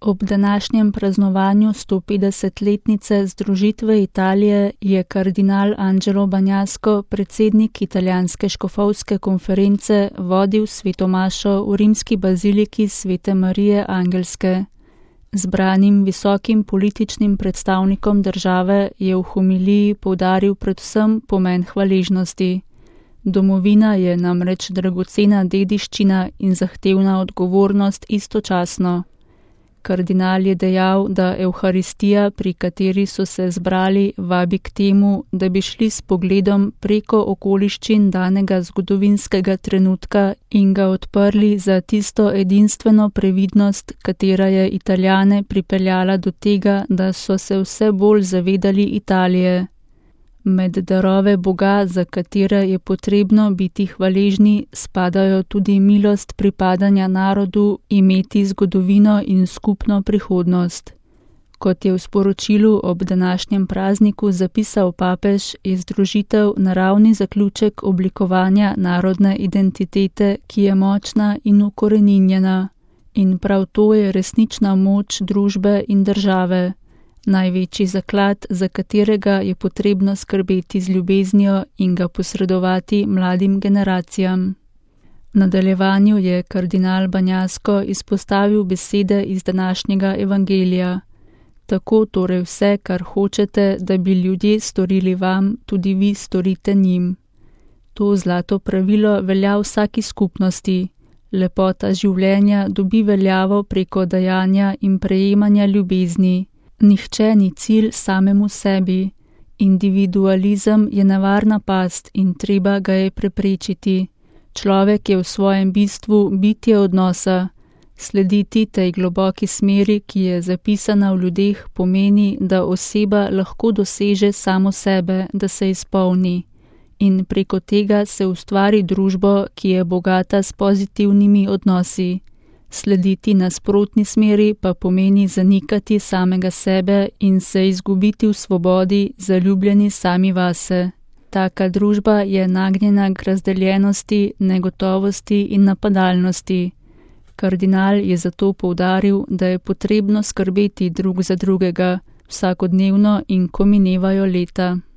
Ob današnjem praznovanju 150-letnice združitve Italije je kardinal Angelo Bagnasco, predsednik italijanske škofovske konference, vodil svetomašo v rimski baziliki Svete Marije Angelske. Zbranim visokim političnim predstavnikom države je v homiliji poudaril predvsem pomen hvaležnosti. Domovina je namreč dragocena dediščina in zahtevna odgovornost istočasno. Kardinal je dejal, da Evharistija, pri kateri so se zbrali, vabi k temu, da bi šli s pogledom preko okoliščin danega zgodovinskega trenutka in ga odprli za tisto edinstveno previdnost, katera je Italijane pripeljala do tega, da so se vse bolj zavedali Italije. Med darove Boga, za katere je potrebno biti hvaležni, spadajo tudi milost pripadanja narodu, imeti zgodovino in skupno prihodnost. Kot je v sporočilu ob današnjem prazniku zapisal papež, je združitev naravni zaključek oblikovanja narodne identitete, ki je močna in ukoreninjena. In prav to je resnična moč družbe in države. Največji zaklad, za katerega je potrebno skrbeti z ljubeznijo in ga posredovati mladim generacijam. V nadaljevanju je kardinal Bagnasco izpostavil besede iz današnjega evangelija. Tako torej vse, kar hočete, da bi ljudje storili vam, tudi vi storite njim. To zlato pravilo velja vsaki skupnosti. Lepota življenja dobi veljavo preko dajanja in prejemanja ljubezni. Nihče ni cilj samemu sebi. Individualizem je nevarna past in treba ga je preprečiti. Človek je v svojem bistvu bitje odnosa. Slediti tej globoki smeri, ki je zapisana v ljudeh, pomeni, da oseba lahko doseže samo sebe, da se izpolni. In preko tega se ustvari družbo, ki je bogata s pozitivnimi odnosi. Slediti nasprotni smeri pa pomeni zanikati samega sebe in se izgubiti v svobodi, zaljubljeni sami vase. Taka družba je nagnjena k razdeljenosti, negotovosti in napadalnosti. Kardinal je zato poudaril, da je potrebno skrbeti drug za drugega, vsakodnevno in ko minevajo leta.